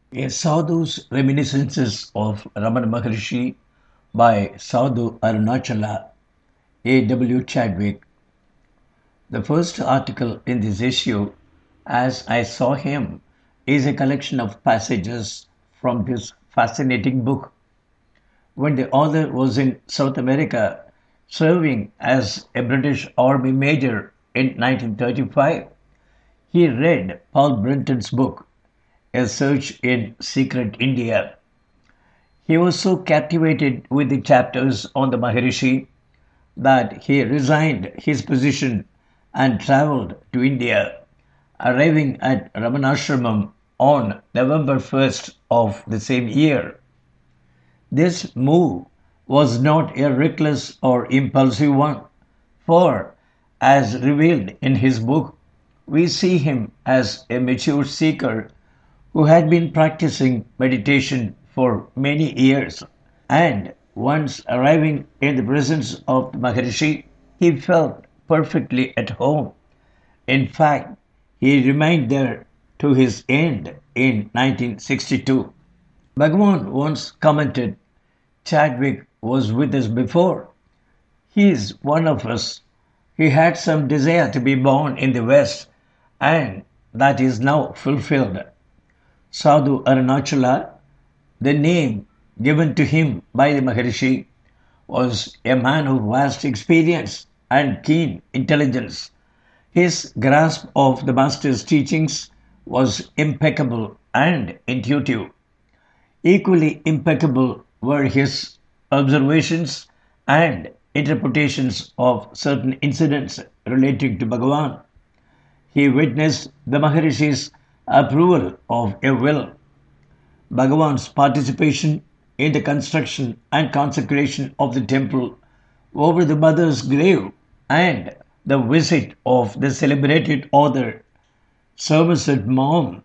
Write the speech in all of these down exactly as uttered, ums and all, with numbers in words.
A Sadhu's Reminiscences of Ramana Maharishi by Sadhu Arunachala, A. W. Chadwick. The first article in this issue, As I Saw Him, is a collection of passages from this fascinating book. When the author was in South America serving as a British Army major in nineteen thirty-five, he read Paul Brenton's book, A Search in Secret India. He was so captivated with the chapters on the Maharishi that he resigned his position and traveled to India, arriving at Ramanashramam on November first of the same year. This move was not a reckless or impulsive one, for, as revealed in his book, we see him as a mature seeker who had been practicing meditation for many years, and once arriving in the presence of the Maharishi, he felt perfectly at home. In fact, he remained there to his end in nineteen sixty-two. Bhagavan once commented, Chadwick was with us before. He is one of us. He had some desire to be born in the West, and that is now fulfilled. Sadhu Arunachala, the name given to him by the Maharishi, was a man of vast experience and keen intelligence. His grasp of the Master's teachings was impeccable and intuitive. Equally impeccable were his observations and interpretations of certain incidents relating to Bhagavan. He witnessed the Maharishi's approval of a will, Bhagavan's participation in the construction and consecration of the temple over the mother's grave, and the visit of the celebrated author Somerset Maugham.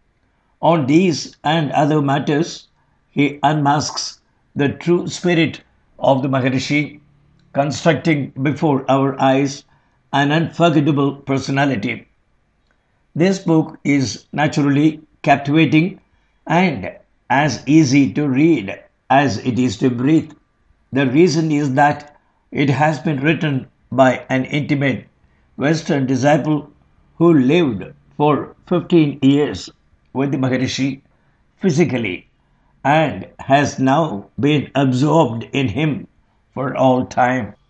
On these and other matters, he unmasks the true spirit of the Maharishi, constructing before our eyes an unforgettable personality. This book is naturally captivating and as easy to read as it is to breathe. The reason is that it has been written by an intimate Western disciple who lived for fifteen years with the Maharishi physically and has now been absorbed in him for all time.